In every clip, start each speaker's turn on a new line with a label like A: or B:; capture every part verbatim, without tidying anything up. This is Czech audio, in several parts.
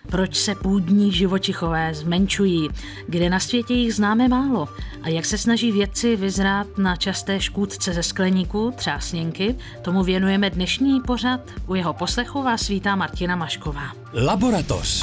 A: Proč se půdní živočichové zmenšují, kde na světě jich známe málo a jak se snaží vědci vyzrát na časté škůdce ze skleníku, třásněnky, tomu věnujeme dnešní pořad. U jeho poslechu vás vítá Martina Mašková.
B: Laboratoř.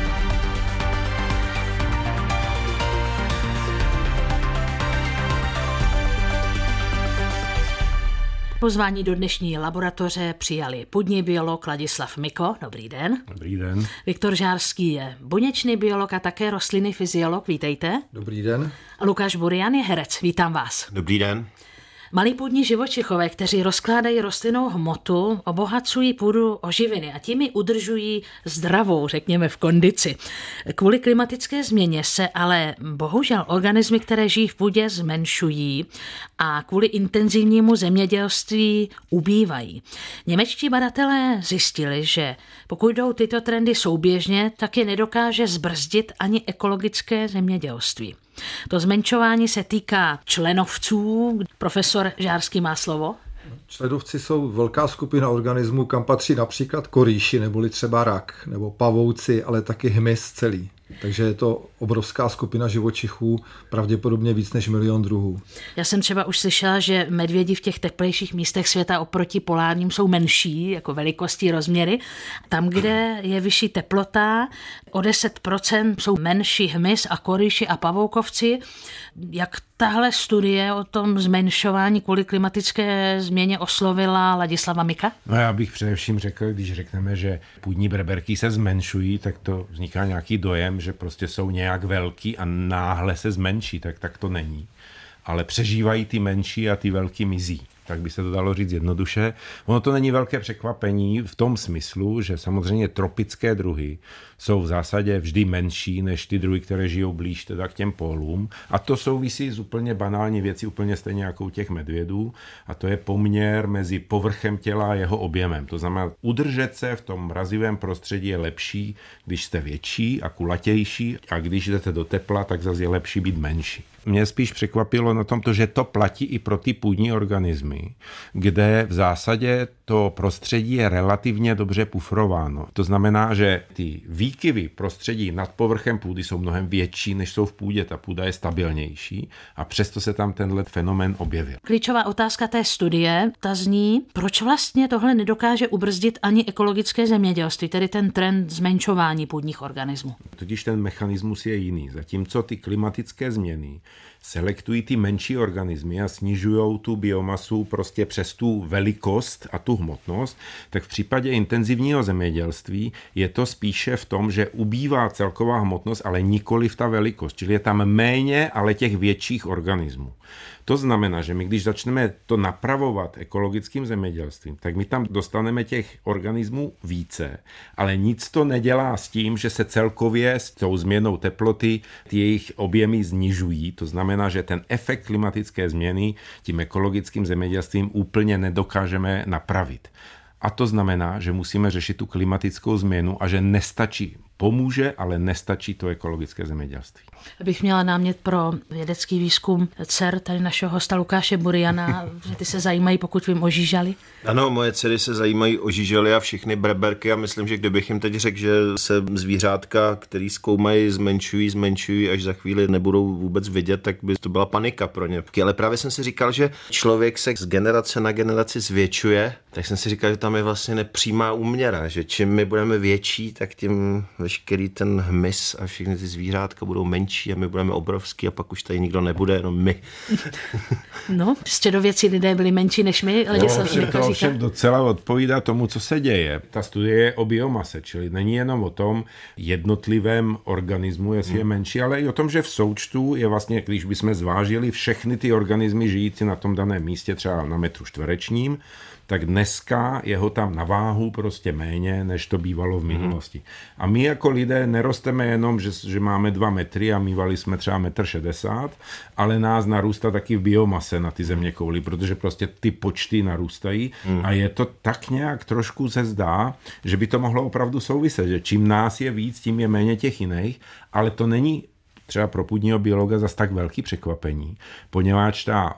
A: Pozvání do dnešní laboratoře přijali půdní biolog Ladislav Miko. Dobrý den.
C: Dobrý den.
A: Viktor Žárský je buněčný biolog a také rostlinný fyziolog. Vítejte.
D: Dobrý den.
A: A Lukáš Burian je herec. Vítám vás.
E: Dobrý den.
A: Malí půdní živočichové, kteří rozkládají rostlinnou hmotu, obohacují půdu o živiny a tím ji udržují zdravou, řekněme, v kondici. Kvůli klimatické změně se ale bohužel organismy, které žijí v půdě, zmenšují a kvůli intenzivnímu zemědělství ubývají. Němečtí badatelé zjistili, že pokud jdou tyto trendy souběžně, tak je nedokáže zbrzdit ani ekologické zemědělství. To zmenšování se týká členovců. Profesor Žárský má slovo.
D: Členovci jsou velká skupina organismů, kam patří například korýši, neboli třeba rak, nebo pavouci, ale taky hmyz celý. Takže je to obrovská skupina živočichů, pravděpodobně víc než milion druhů.
A: Já jsem třeba už slyšela, že medvědi v těch teplejších místech světa oproti polárním jsou menší, jako velikostí, rozměry. Tam, kde je vyšší teplota, o deset procent jsou menší hmyz a korýši a pavoukovci. Jak tahle studie o tom zmenšování kvůli klimatické změně oslovila Ladislava Mika?
C: No já bych především řekl, když řekneme, že půdní breberky se zmenšují, tak to vzniká nějaký dojem, že prostě jsou nějak velký a náhle se zmenší, tak, tak to není. Ale přežívají ty menší a ty velký mizí. Tak by se to dalo říct jednoduše. Ono to není velké překvapení v tom smyslu, že samozřejmě tropické druhy jsou v zásadě vždy menší než ty druhy, které žijou blíž teda k těm pólům. A to souvisí s úplně banální věcí, úplně stejně jako u těch medvědů. A to je poměr mezi povrchem těla a jeho objemem. To znamená, udržet se v tom mrazivém prostředí je lepší, když jste větší a kulatější, a když jdete do tepla, tak zase je lepší být menší. Mě spíš překvapilo na tom, že to platí i pro ty půdní organismy, kde v zásadě to prostředí je relativně dobře pufrováno. To znamená, že ty výkyvy prostředí nad povrchem půdy jsou mnohem větší, než jsou v půdě. Ta půda je stabilnější a přesto se tam tenhle fenomén objevil.
A: Klíčová otázka té studie, ta zní, proč vlastně tohle nedokáže ubrzdit ani ekologické zemědělství, tedy ten trend zmenšování půdních organismů.
C: Totiž ten mechanismus je jiný. Zatímco ty klimatické změny selektují ty menší organismy a snižují tu biomasu prostě přes tu velikost a tu hmotnost, tak v případě intenzivního zemědělství je to spíše v tom, že ubývá celková hmotnost, ale nikoli v ta velikost, čili je tam méně, ale těch větších organismů. To znamená, že my když začneme to napravovat ekologickým zemědělstvím, tak my tam dostaneme těch organismů více, ale nic to nedělá s tím, že se celkově s tou změnou teploty ty jejich objemy snižují. To znamená, že ten efekt klimatické změny tím ekologickým zemědělstvím úplně nedokážeme napravit. A to znamená, že musíme řešit tu klimatickou změnu a že nestačí. Pomůže, ale nestačí to ekologické zemědělství.
A: Bych měla námět pro vědecký výzkum dcer tady našeho hosta Lukáše Buriana, že ty se zajímají, pokud vím, o žížaly.
E: Ano, moje dcery se zajímají o žížaly a všechny breberky a myslím, že kdybych jim teď řekl, že se zvířátka, který zkoumají, zmenšují, zmenšují, až za chvíli nebudou vůbec vidět, tak by to byla panika pro ně. Ale právě jsem si říkal, že člověk se z generace na generaci zvětšuje, tak jsem si říkal, že tam je vlastně nepřímá úměra, že čím my budeme větší, tak tím veškerý ten hmyz a všechny ty zvířátka budou menší a my budeme obrovský a pak už tady nikdo nebude, jenom my.
A: No, středověcí lidé byli menší než my.
C: No, to ovšem docela odpovídá tomu, co se děje. Ta studie je o biomase, čili není jenom o tom jednotlivém organismu, jestli hmm. je menší, ale i o tom, že v součtu je vlastně, když bychom zvážili všechny ty organismy žijící na tom daném místě, třeba na metru čtverečním, tak dneska je ho tam na váhu prostě méně, než to bývalo v minulosti. A my jako lidé nerosteme jenom, že, že máme dva metry a mívali jsme třeba metr šedesát, ale nás narůstá taky v biomase na ty zeměkouli, protože prostě ty počty narůstají mm. a je to tak nějak trošku se zdá, že by to mohlo opravdu souviset, že čím nás je víc, tím je méně těch jiných, ale to není třeba pro půdního biologa zas tak velký překvapení, poněvadž ta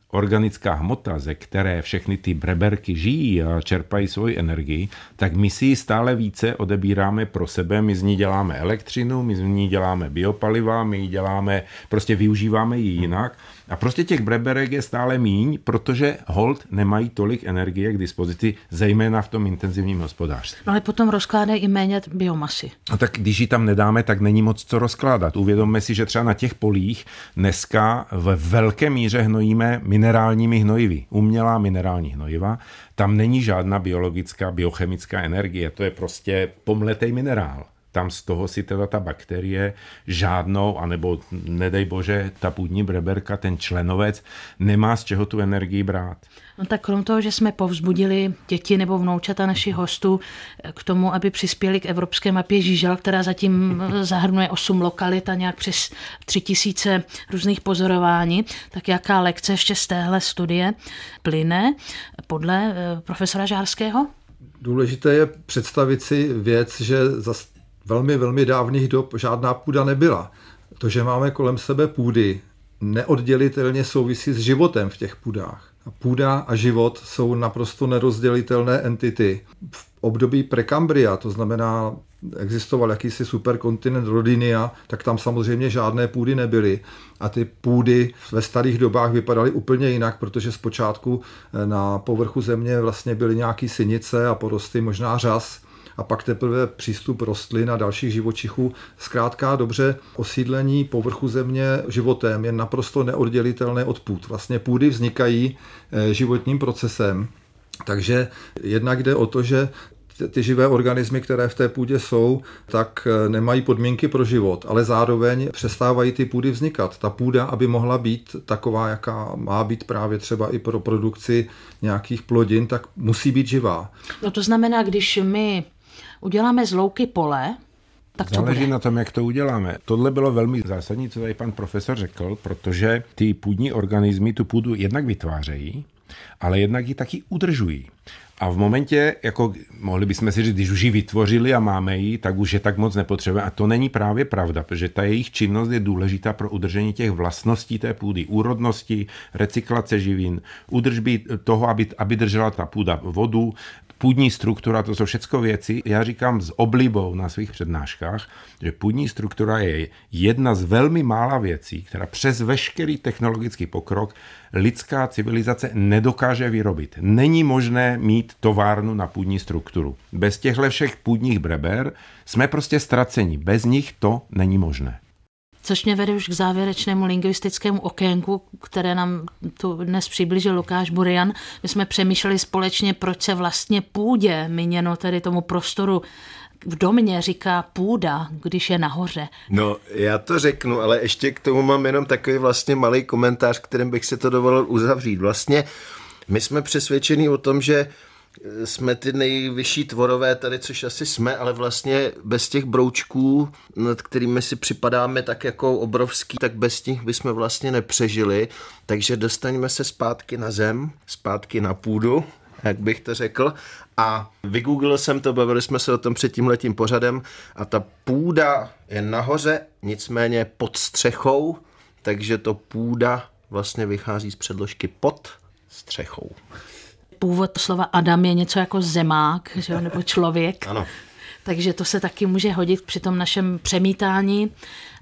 C: organická hmota, ze které všechny ty breberky žijí a čerpají svoji energii, tak my si ji stále více odebíráme pro sebe, my z ní děláme elektřinu, my z ní děláme biopaliva, my ji děláme, prostě využíváme ji jinak a prostě těch breberek je stále míň, protože hold nemají tolik energie k dispozici, zejména v tom intenzivním hospodářství.
A: No ale potom rozkládají i méně biomasy.
C: A tak když ji tam nedáme, tak není moc co rozkládat. Uvědomme si, že třeba na těch polích dneska v velké míře hnojíme minerálními hnojivy. Umělá minerální hnojiva. Tam není žádná biologická, biochemická energie. To je prostě pomletej minerál. Tam z toho si teda ta bakterie žádnou, anebo nedej bože, ta půdní breberka, ten členovec, nemá z čeho tu energii brát.
A: No tak krom toho, že jsme povzbudili děti nebo vnoučata našich hostů k tomu, aby přispěli k evropské mapě žížel, která zatím zahrnuje osm lokalit a nějak přes tři tisíce různých pozorování, tak jaká lekce ještě z téhle studie plyne podle profesora Žárského?
D: Důležité je představit si věc, že za velmi, velmi dávných dob žádná půda nebyla. To, že máme kolem sebe půdy, neoddělitelně souvisí s životem v těch půdách. A půda a život jsou naprosto nerozdělitelné entity. V období prekambria, to znamená, existoval jakýsi superkontinent Rodinia, tak tam samozřejmě žádné půdy nebyly. A ty půdy ve starých dobách vypadaly úplně jinak, protože zpočátku na povrchu země vlastně byly nějaký synice a porosty, možná řas. A pak teprve přístup rostlin a dalších živočichů. Zkrátka dobře, osídlení povrchu země životem je naprosto neoddělitelné od půd. Vlastně půdy vznikají životním procesem. Takže jednak jde o to, že ty živé organismy, které v té půdě jsou, tak nemají podmínky pro život, ale zároveň přestávají ty půdy vznikat. Ta půda, aby mohla být taková, jaká má být právě třeba i pro produkci nějakých plodin, tak musí být živá.
A: No to znamená, když my uděláme z louky pole, tak co
C: Záleží
A: bude?
C: na tom, jak to uděláme. Tohle bylo velmi zásadní, co tady pan profesor řekl, protože ty půdní organismy tu půdu jednak vytvářejí, ale jednak ji taky udržují. A v momentě, jako mohli bychom si říct, když už ji vytvořili a máme ji, tak už je tak moc nepotřebujeme. A to není právě pravda, protože ta jejich činnost je důležitá pro udržení těch vlastností té půdy, úrodnosti, recyklace živin, údržby toho, aby, aby držela ta půda vodu, půdní struktura, to jsou všechno věci. Já říkám s oblibou na svých přednáškách, že půdní struktura je jedna z velmi mála věcí, která přes veškerý technologický pokrok lidská civilizace nedokáže vyrobit. Není možné mít továrnu na půdní strukturu. Bez těchto všech půdních breber jsme prostě ztraceni. Bez nich to není možné.
A: Což mě vede už k závěrečnému lingvistickému okénku, které nám tu dnes přiblížil Lukáš Burian. My jsme přemýšleli společně, proč se vlastně půdě, míněno tedy tomu prostoru v domě, říká půda, když je nahoře.
E: No, já to řeknu, ale ještě k tomu mám jenom takový vlastně malý komentář, kterým bych si to dovolil uzavřít. Vlastně my jsme přesvědčeni o tom, že jsme ty nejvyšší tvorové tady, což asi jsme, ale vlastně bez těch broučků, nad kterými si připadáme tak jako obrovský, tak bez těch bychom vlastně nepřežili. Takže dostaňme se zpátky na zem, zpátky na půdu, jak bych to řekl. A vygooglil jsem to, bavili jsme se o tom před tímhletím pořadem a ta půda je nahoře, nicméně pod střechou, takže to půda vlastně vychází z předložky pod střechou.
A: Původ slova Adam je něco jako zemák, že jo, nebo člověk.
E: Ano.
A: Takže to se taky může hodit při tom našem přemítání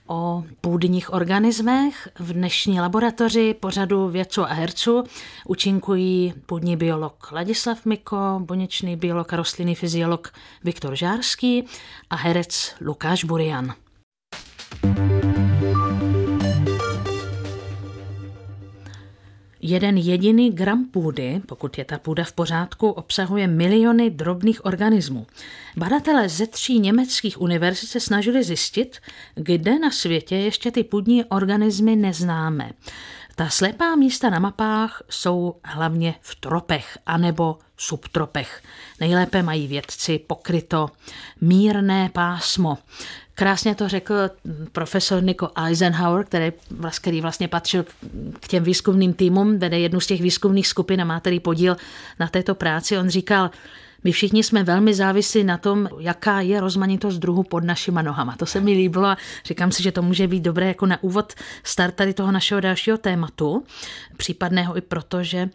A: o půdních organismech. V dnešní laboratoři pořadu Vědců a herců účinkují půdní biolog Ladislav Miko, buněčný biolog a rostlinný fyziolog Viktor Žárský a herec Lukáš Burian. Jeden jediný gram půdy, pokud je ta půda v pořádku, obsahuje miliony drobných organismů. Badatelé ze tří německých univerzit se snažili zjistit, kde na světě ještě ty půdní organismy neznáme. Ta slepá místa na mapách jsou hlavně v tropech anebo subtropech. Nejlépe mají vědci pokryto mírné pásmo. Krásně to řekl profesor Nico Eisenhower, který, který vlastně patřil k těm výzkumným týmům, vede jednu z těch výzkumných skupin a má tedy podíl na této práci. On říkal, My všichni jsme velmi závislí na tom, jaká je rozmanitost druhů pod našima nohama. To se mi líbilo a říkám si, že to může být dobré jako na úvod start tady toho našeho dalšího tématu, případného i proto, že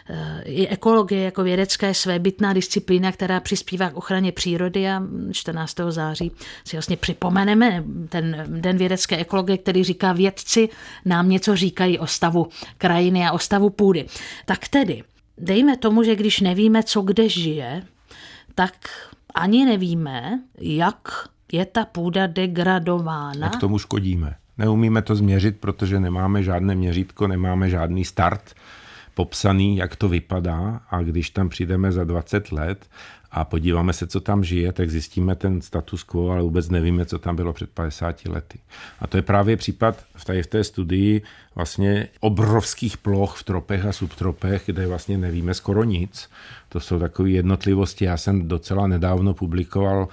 A: i ekologie jako vědecká je svébytná disciplína, která přispívá k ochraně přírody a čtrnáctého září si vlastně připomeneme ten den vědecké ekologie, který říká, vědci nám něco říkají o stavu krajiny a o stavu půdy. Tak tedy, dejme tomu, že když nevíme, co kde žije, tak ani nevíme, jak je ta půda degradována.
C: Jak tomu škodíme. Neumíme to změřit, protože nemáme žádné měřítko, nemáme žádný start popsaný, jak to vypadá, a když tam přijdeme za dvacet let a podíváme se, co tam žije, tak zjistíme ten status quo, ale vůbec nevíme, co tam bylo před padesáti lety. A to je právě případ v, tady v té studii vlastně obrovských ploch v tropech a subtropech, kde vlastně nevíme skoro nic. To jsou takové jednotlivosti. Já jsem docela nedávno publikoval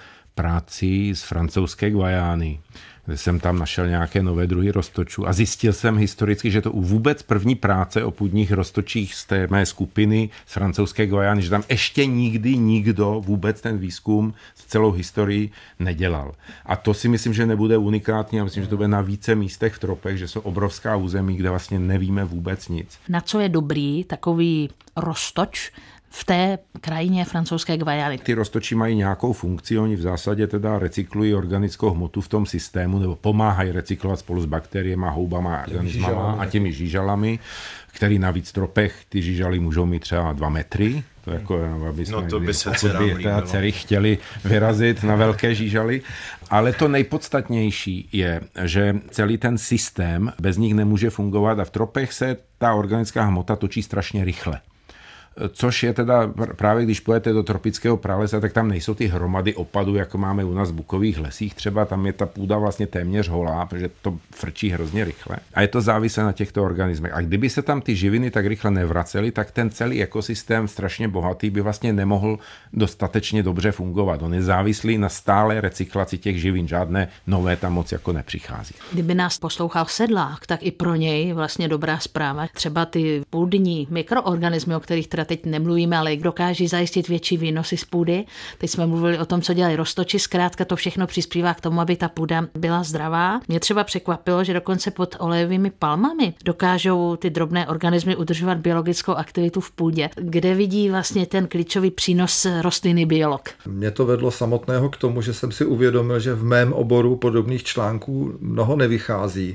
C: práci z francouzské Guajány, kde jsem tam našel nějaké nové druhy roztočů a zjistil jsem historicky, že to vůbec první práce o půdních roztočích z té mé skupiny z francouzské Guajány, že tam ještě nikdy nikdo vůbec ten výzkum z celou historii nedělal. A to si myslím, že nebude unikátní, a myslím, že to bude na více místech v tropech, že jsou obrovská území, kde vlastně nevíme vůbec nic.
A: Na co je dobrý takový roztoč v té krajině francouzské Guajány?
C: Ty roztoči mají nějakou funkci, oni v zásadě teda recyklují organickou hmotu v tom systému, nebo pomáhají recyklovat spolu s bakteriemi, houbama, organismama a těmi žížalami, který navíc v tropech, ty žížaly můžou mít třeba dva metry. To jako, aby jsme,
E: no to by se
C: dcery chtěli vyrazit na velké žížaly. Ale to nejpodstatnější je, že celý ten systém bez nich nemůže fungovat a v tropech se ta organická hmota točí strašně rychle. Což je teda právě, když půjdete do tropického pralesa, tak tam nejsou ty hromady opadů, jako máme u nás v bukových lesích. Třeba tam je ta půda vlastně téměř holá, protože to frčí hrozně rychle. A je to závislé na těchto organismech. A kdyby se tam ty živiny tak rychle nevracely, tak ten celý ekosystém strašně bohatý by vlastně nemohl dostatečně dobře fungovat. On je závislý na stále recyklaci těch živin. Žádné nové tam moc jako nepřichází.
A: Kdyby nás poslouchal sedlák, tak i pro něj vlastně dobrá zpráva. Třeba ty půdní mikroorganismy, o kterých teda teď nemluvíme, ale dokáží zajistit větší výnosy z půdy. Teď jsme mluvili o tom, co dělají roztoči, zkrátka to všechno přispívá k tomu, aby ta půda byla zdravá. Mě třeba překvapilo, že dokonce pod olejovými palmami dokážou ty drobné organismy udržovat biologickou aktivitu v půdě, kde vidí vlastně ten klíčový přínos rostliny biolog.
D: Mě to vedlo samotného k tomu, že jsem si uvědomil, že v mém oboru podobných článků mnoho nevychází,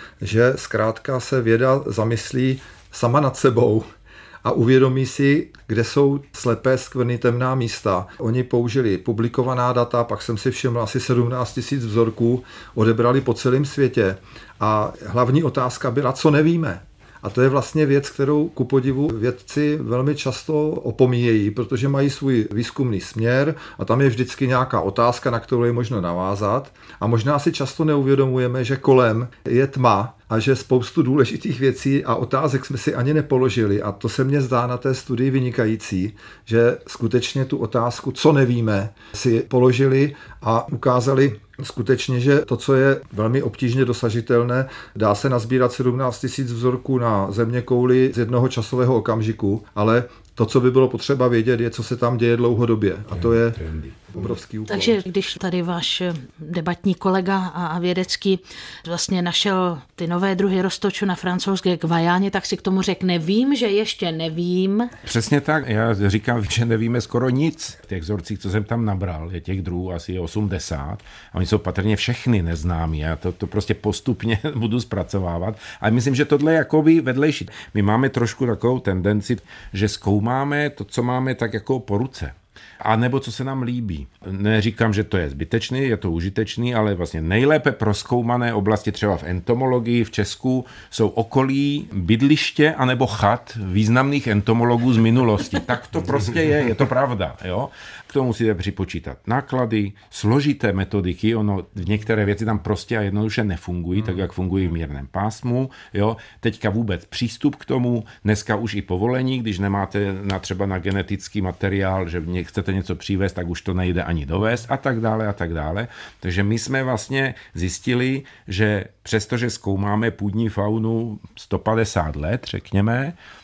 D: že zkrátka se věda zamyslí sama nad sebou a uvědomí si, kde jsou slepé, skvrny, temná místa. Oni použili publikovaná data, pak jsem si všiml asi sedmnáct tisíc vzorků, odebrali po celém světě a hlavní otázka byla, co nevíme. A to je vlastně věc, kterou ku podivu vědci velmi často opomíjejí, protože mají svůj výzkumný směr a tam je vždycky nějaká otázka, na kterou je možno navázat. A možná si často neuvědomujeme, že kolem je tma a že spoustu důležitých věcí a otázek jsme si ani nepoložili. A to se mně zdá na té studii vynikající, že skutečně tu otázku, co nevíme, si položili a ukázali skutečně, že to, co je velmi obtížně dosažitelné, dá se nazbírat sedmnáct tisíc vzorků na zeměkouli z jednoho časového okamžiku, ale to, co by bylo potřeba vědět, je, co se tam děje dlouhodobě. A to je obrovský úkol.
A: Takže když tady váš debatní kolega a vědecký vlastně našel ty nové druhy roztočů na francouzské Guajáně, tak si k tomu řekne, vím, že ještě nevím.
C: Přesně tak. Já říkám, že nevíme skoro nic. V těch vzorcích, co jsem tam nabral, je těch druhů asi osmdesát. A oni jsou patrně všechny neznámí. Já to, to prostě postupně budu zpracovávat. Ale myslím, že tohle je jakoby vedlejší. My máme trošku takovou tendenci, že zkoumáme to, co máme tak jako po ruce. A nebo co se nám líbí. Neříkám, že to je zbytečný, je to užitečný, ale vlastně nejlépe prozkoumané oblasti třeba v entomologii v Česku jsou okolí bydliště anebo chat významných entomologů z minulosti. Tak to prostě je, je to pravda. Jo? K tomu musíte připočítat náklady, složité metodiky, ono některé věci tam prostě a jednoduše nefungují, tak jak fungují v mírném pásmu. Jo? Teďka vůbec přístup k tomu, dneska už i povolení, když nemáte na, třeba na genetický materiál, že chcete něco přivést, tak už to nejde ani dovést a tak dále a tak dále. Takže my jsme vlastně zjistili, že přestože zkoumáme půdní faunu sto padesát let, řekněme,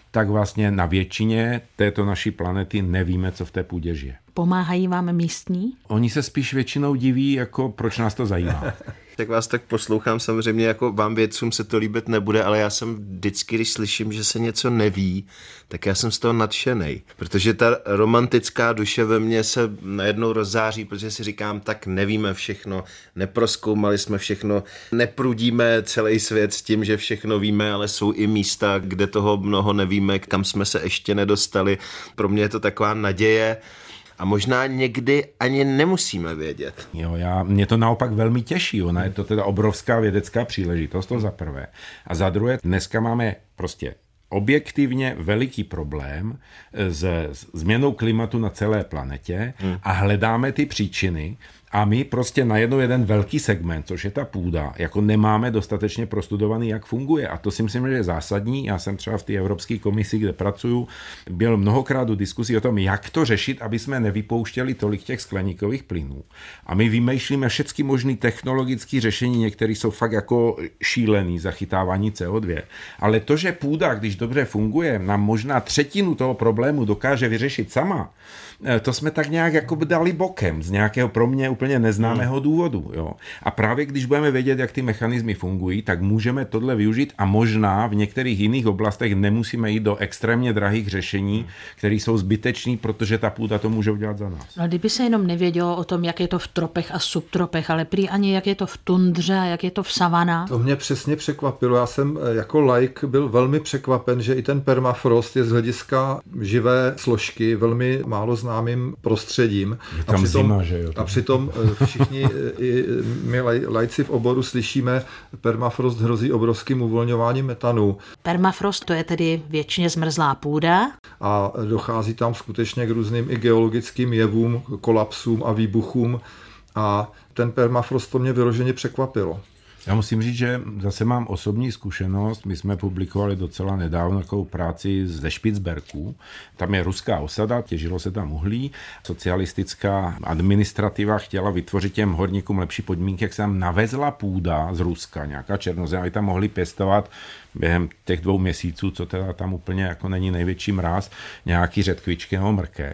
C: tak vlastně na většině této naší planety nevíme, co v té půdě žije.
A: Pomáhají vám místní?
C: Oni se spíš většinou diví, jako proč nás to zajímá.
E: Tak vás tak poslouchám, samozřejmě jako vám vědcům se to líbit nebude, ale já jsem vždycky, když slyším, že se něco neví, tak já jsem z toho nadšenej, protože ta romantická duše ve mně se najednou rozzáří, protože si říkám, tak nevíme všechno, neprozkoumali jsme všechno, neprudíme celý svět s tím, že všechno víme, ale jsou i místa, kde toho mnoho nevíme, kam jsme se ještě nedostali. Pro mě je to taková naděje, a možná někdy ani nemusíme vědět.
C: Jo, já, mě to naopak velmi těší. Ona je to teda obrovská vědecká příležitost, to za prvé. A za druhé, dneska máme prostě objektivně veliký problém s změnou klimatu na celé planetě a hledáme ty příčiny. A my prostě najednou jeden velký segment, což je ta půda, jako nemáme dostatečně prostudovaný, jak funguje. A to si myslím, že je zásadní. Já jsem třeba v té Evropské komisi, kde pracuju, byl mnohokrát u diskusí o tom, jak to řešit, aby jsme nevypouštěli tolik těch skleníkových plynů. A my vymýšlíme všechny možné technologické řešení, některé jsou fakt jako šílený, zachytávání C O dva. Ale to, že půda, když dobře funguje, nám možná třetinu toho problému dokáže vyřešit sama, to jsme tak nějak jako dali bokem z nějakého pro mě úplně neznámého důvodu. Jo. A právě když budeme vědět, jak ty mechanismy fungují, tak můžeme tohle využít a možná v některých jiných oblastech nemusíme jít do extrémně drahých řešení, které jsou zbytečné, protože ta půda to může udělat za nás.
A: No, kdyby se jenom nevědělo o tom, jak je to v tropech a subtropech, ale prý ani jak je to v tundře a jak je to v savanách.
D: To mě přesně překvapilo. Já jsem jako laik byl velmi překvapen, že i ten permafrost je z hlediska živé složky velmi málo známým prostředím.
C: Je tam
D: a přitom,
C: zima, že jo?
D: A přitom všichni i my lajci v oboru slyšíme, permafrost hrozí obrovským uvolňováním metanu.
A: Permafrost to je tedy věčně zmrzlá půda.
D: A dochází tam skutečně k různým i geologickým jevům, kolapsům a výbuchům. A ten permafrost to mě vyloženě překvapilo.
C: Já musím říct, že zase mám osobní zkušenost. My jsme publikovali docela nedávno takovou práci ze Špicberků. Tam je ruská osada, těžilo se tam uhlí. Socialistická administrativa chtěla vytvořit těm horníkům lepší podmínky, jak se tam navezla půda z Ruska, nějaká černozem, aby tam mohli pěstovat během těch dvou měsíců, co teda tam úplně jako není největší mráz, nějaký řetkvičky nebo mrkev.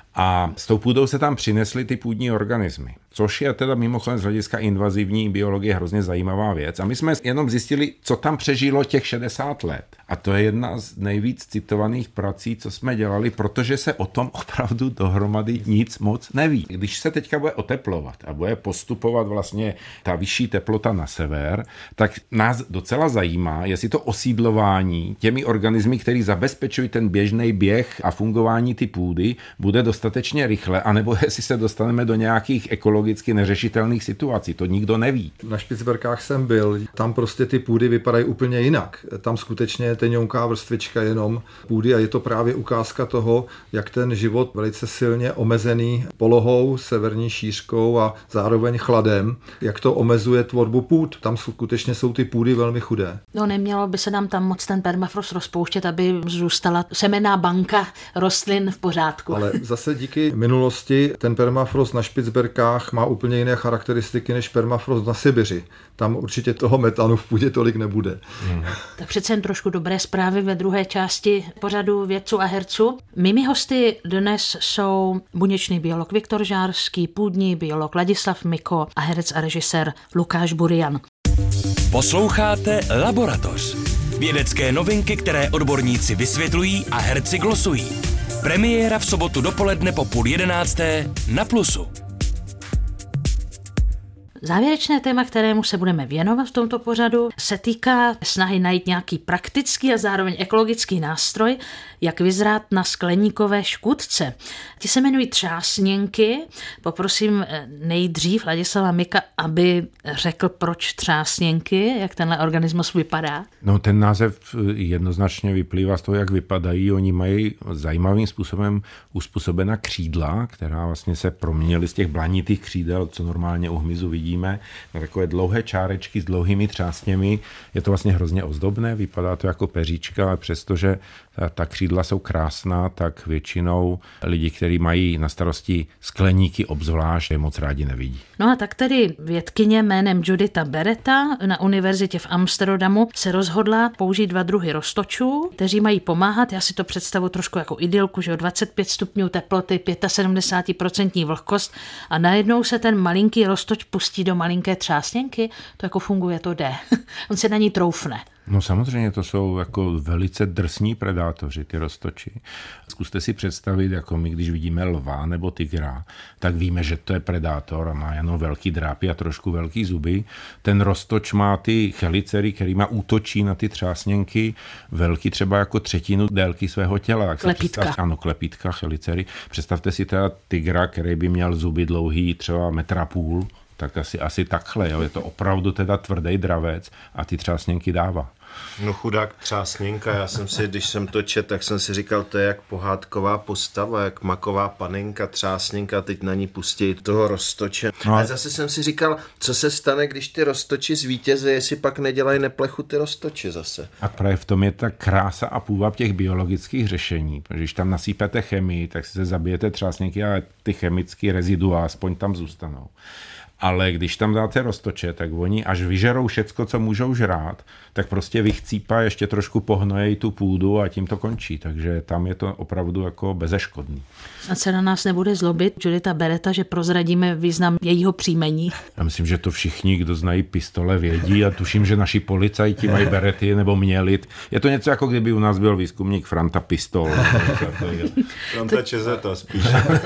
C: A s tou půdou se tam přinesly ty půdní organismy, což je teda mimochodem z hlediska invazivní biologie hrozně zajímavá věc. A my jsme jenom zjistili, co tam přežilo těch šedesát let. A to je jedna z nejvíc citovaných prací, co jsme dělali, protože se o tom opravdu dohromady nic moc neví. Když se teďka bude oteplovat a bude postupovat vlastně ta vyšší teplota na sever, tak nás docela zajímá, jestli to osídlování těmi organismy, které zabezpečují ten běžný běh a fungování ty půdy, bude dostatečně rychle, anebo jestli se dostaneme do nějakých ekologicky neřešitelných situací. To nikdo neví.
D: Na Špicberkách jsem byl. Tam prostě ty půdy vypadají úplně jinak. Tam skutečně tenionká vrstvička jenom půdy a je to právě ukázka toho, jak ten život velice silně omezený polohou, severní šířkou a zároveň chladem, jak to omezuje tvorbu půd. Tam skutečně jsou ty půdy velmi chudé.
A: No nemělo by se nám tam moc ten permafrost rozpouštět, aby zůstala semenná banka rostlin v pořádku.
D: Ale zase díky minulosti ten permafrost na Špicberkách má úplně jiné charakteristiky než permafrost na Sibiři. Tam určitě toho metanu v půdě tolik nebude.
C: Hmm.
A: Tak přece jen trošku dobré zprávy ve druhé části pořadu Vědců a herců. Mými hosty dnes jsou buněčný biolog Viktor Žárský, půdní biolog Ladislav Miko a herec a režisér Lukáš Burian.
B: Posloucháte Laboratoř. Vědecké novinky, které odborníci vysvětlují a herci glosují. Premiéra v sobotu dopoledne po půl jedenácté na Plusu.
A: Závěrečné téma, kterému se budeme věnovat v tomto pořadu, se týká snahy najít nějaký praktický a zároveň ekologický nástroj, jak vyzrát na skleníkové škůdce. Ti se jmenují třásněnky. Poprosím nejdřív Ladislava Mika, aby řekl, proč třásněnky, jak tenhle organismus vypadá.
C: No, ten název jednoznačně vyplývá z toho, jak vypadají. Oni mají zajímavým způsobem uspůsobena křídla, která vlastně se proměnily z těch blanitých křídel, co normálně u hmyzu vidí, vidíme na takové dlouhé čárečky s dlouhými třásněmi. Je to vlastně hrozně ozdobné, vypadá to jako peříčka, ale přestože ta, ta křídla jsou krásná, tak většinou lidi, kteří mají na starosti skleníky obzvlášť, je moc rádi nevidí.
A: No a tak tedy vědkyně jménem Juditha Beretta na univerzitě v Amsterdamu se rozhodla použít dva druhy roztočů, kteří mají pomáhat. Já si to představuji trošku jako idylku, že o dvacet pět stupňů teploty, sedmdesát pět procent vlhkost a najednou se ten malinký roztoč pustí do malinké třásněnky. To jako funguje, to jde. On se na ní troufne.
C: No samozřejmě to jsou jako velice drsní predátoři, ty roztoči. Zkuste si představit, jako my, když vidíme lva nebo tygra, tak víme, že to je predátor a má jenom velký drápy a trošku velký zuby. Ten roztoč má ty chelicery, kterýma útočí na ty třásněnky, velký třeba jako třetinu délky svého těla.
A: Klepítka.
C: Představ, ano, klepítka, chelicery. Představte si teda tygra, který by měl zuby dlouhý třeba metra půl, tak asi, asi takhle, jo. Je to opravdu teda tvrdý dravec a ty třásněnky dává.
E: No chudák třásněnka, já jsem si, když jsem to čet, tak jsem si říkal, to je jak pohádková postava, jak maková panenka, třásněnka, a teď na ní pustí toho roztoče. No. Ale zase jsem si říkal, co se stane, když ty roztoči zvítězí, jestli pak nedělají neplechu ty roztoči zase.
C: A právě v tom je ta krása a půvab těch biologických řešení, protože když tam nasýpete chemii, tak si se zabijete třásněky, ale ty chemické rezidua aspoň tam zůstanou. Ale když tam dáte roztoče, tak oni až vyžerou všecko, co můžou žrát, tak prostě vychcípá, ještě trošku pohnojejí tu půdu a tím to končí. Takže tam je to opravdu jako bezeškodný.
A: A se na nás nebude zlobit Juditha Beretta, že prozradíme význam jejího příjmení?
C: Já myslím, že to všichni, kdo znají pistole, vědí a tuším, že naši policajti mají berety nebo měli. Je to něco jako kdyby u nás byl výzkumník Franta Pistol.
E: Franta Čezeta spíš.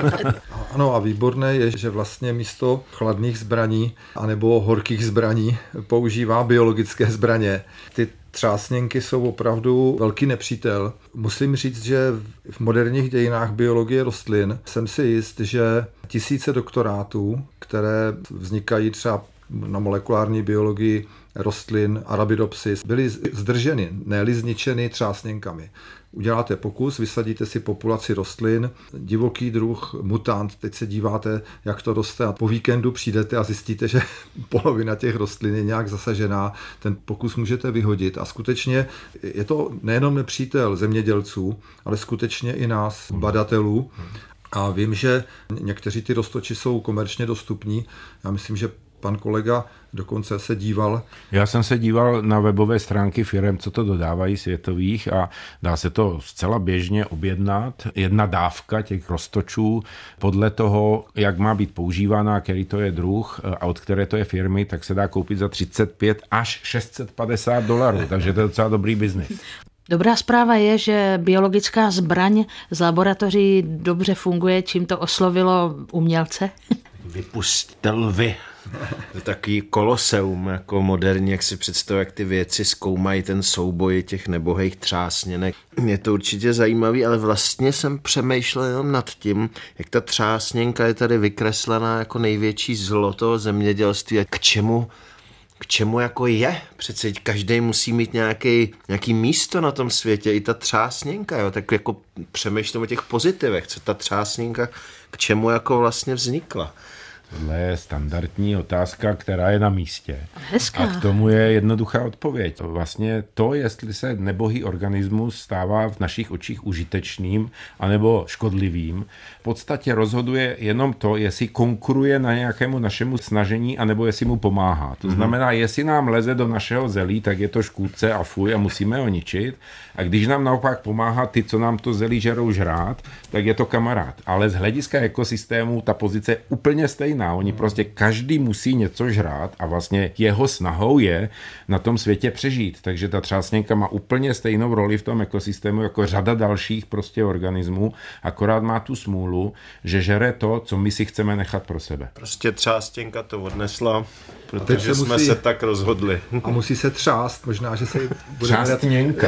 D: Ano a výborné je, že vlastně místo chladných zbraní anebo horkých zbraní používá biologické zbraně. Ty třásněnky jsou opravdu velký nepřítel. Musím říct, že v moderních dějinách biologie rostlin jsem si jist, že tisíce doktorátů, které vznikají třeba na molekulární biologii rostlin Arabidopsis, byly zdrženy, ne-li zničeny třásněnkami. Uděláte pokus, vysadíte si populaci rostlin, divoký druh, mutant, teď se díváte, jak to roste a po víkendu přijdete a zjistíte, že polovina těch rostlin je nějak zasažená. Ten pokus můžete vyhodit a skutečně je to nejenom nepřítel zemědělců, ale skutečně i nás, badatelů. A vím, že někteří ty roztoči jsou komerčně dostupní. Já myslím, že pan kolega dokonce se díval.
C: Já jsem se díval na webové stránky firem, co to dodávají světových a dá se to zcela běžně objednat. Jedna dávka těch roztočů podle toho, jak má být používána, který to je druh a od které to je firmy, tak se dá koupit za třicet pět až šest set padesát dolarů, takže to je docela dobrý biznis.
A: Dobrá zpráva je, že biologická zbraň z laboratoří dobře funguje, čím to oslovilo umělce.
E: Vypusťte lvy. To je takový koloseum, jako moderní, jak si představuji, jak ty věci zkoumají ten souboj těch nebohých třásněnek. Je to určitě zajímavý, ale vlastně jsem přemýšlel jenom nad tím, jak ta třásněnka je tady vykreslená jako největší zlo toho zemědělství. K čemu, k čemu jako je? Přece každý musí mít nějaký, nějaký místo na tom světě, i ta třásněnka, jo? Tak jako přemýšlím o těch pozitivech, co ta třásněnka, k čemu jako vlastně vznikla.
C: Tohle je standardní otázka, která je na místě.
A: Hezká.
C: A k tomu je jednoduchá odpověď. Vlastně to, jestli se nebohý organismus stává v našich očích užitečným anebo škodlivým, v podstatě rozhoduje jenom to, jestli konkuruje na nějakému našemu snažení anebo jestli mu pomáhá. To znamená, jestli nám leze do našeho zelí, tak je to škůdce a fuj a musíme ho ničit. A když nám naopak pomáhá ty, co nám to zelí žerou žrát, tak je to kamarád. Ale z hlediska ekosystému ta pozice je úplně stejná. Oni prostě každý musí něco žrát a vlastně jeho snahou je na tom světě přežít. Takže ta třásněnka má úplně stejnou roli v tom ekosystému jako řada dalších prostě organismů, akorát má tu smůlu, že žere to, co my si chceme nechat pro sebe.
E: Prostě třástěnka to odnesla, protože se jsme
D: musí,
E: se tak rozhodli.
D: A musí se třást, možná, že se bude
C: Třástněnka.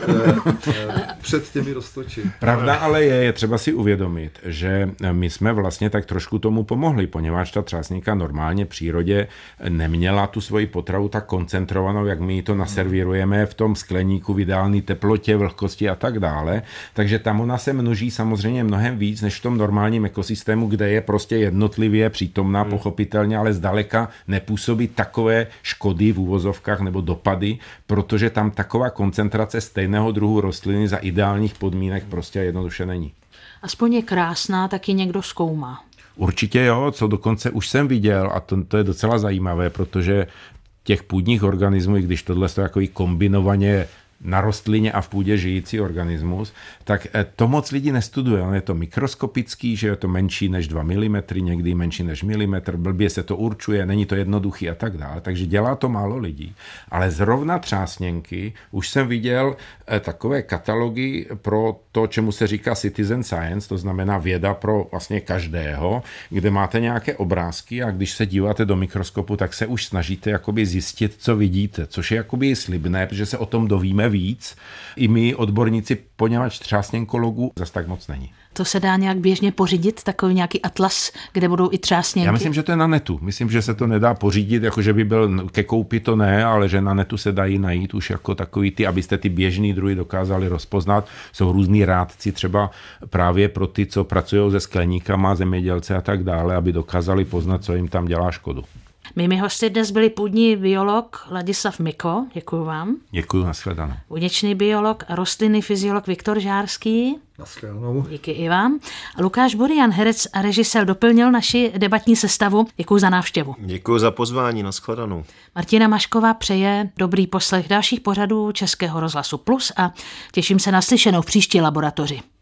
D: před těmi roztoči.
C: Pravda ale je, je třeba si uvědomit, že my jsme vlastně tak trošku tomu pomohli, poněvadž poněvadž ta třásněnka normálně v přírodě neměla tu svoji potravu tak koncentrovanou, jak my to naservírujeme v tom skleníku v ideální teplotě, vlhkosti a tak dále. Takže tam ona se množí samozřejmě mnohem víc než v tom normálním ekosystému, kde je prostě jednotlivě přítomná, hmm. pochopitelně, ale zdaleka nepůsobí takové škody v uvozovkách nebo dopady, protože tam taková koncentrace stejného druhu rostliny za ideálních podmínek prostě jednoduše není.
A: Aspoň je krásná, taky někdo zkoumá.
C: Určitě jo, co dokonce už jsem viděl a to, to je docela zajímavé, protože těch půdních organismů, i když tohle je takový kombinovaně na rostlině a v půdě žijící organismus, tak to moc lidí nestuduje. On je to mikroskopický, že je to menší než dva milimetry, někdy menší než milimetr, blbě se to určuje, není to jednoduchý a tak dále, takže dělá to málo lidí. Ale zrovna třásněnky, už jsem viděl takové katalogy pro to, čemu se říká citizen science, to znamená věda pro vlastně každého, kde máte nějaké obrázky a když se díváte do mikroskopu, tak se už snažíte jakoby zjistit, co vidíte, což je jakoby slibné, protože se o tom dovíme víc. I my odborníci, poněvadž třásněnkologů zas tak moc není.
A: To se dá nějak běžně pořídit, takový nějaký atlas, kde budou i třásněnky?
C: Já myslím, že to je na netu. Myslím, že se to nedá pořídit, jakože by byl ke koupi, to ne, ale že na netu se dají najít už jako takový ty, abyste ty běžný druhy dokázali rozpoznat. Jsou různý rádci třeba právě pro ty, co pracují se skleníkama, zemědělce a tak dále, aby dokázali poznat, co jim tam dělá škodu.
A: Mými hosty dnes byli půdní biolog Ladislav Miko, děkuji vám.
C: Děkuji, nashledanou.
A: Buněčný biolog a rostlinný fyziolog Viktor Žárský.
D: Nashledanou.
A: Díky i vám. A Lukáš Burian, herec a režisér, doplnil naši debatní sestavu. Děkuji za návštěvu.
E: Děkuji za pozvání, nashledanou.
A: Martina Mašková přeje dobrý poslech dalších pořadů Českého rozhlasu Plus a těším se na slyšenou v příští laboratoři.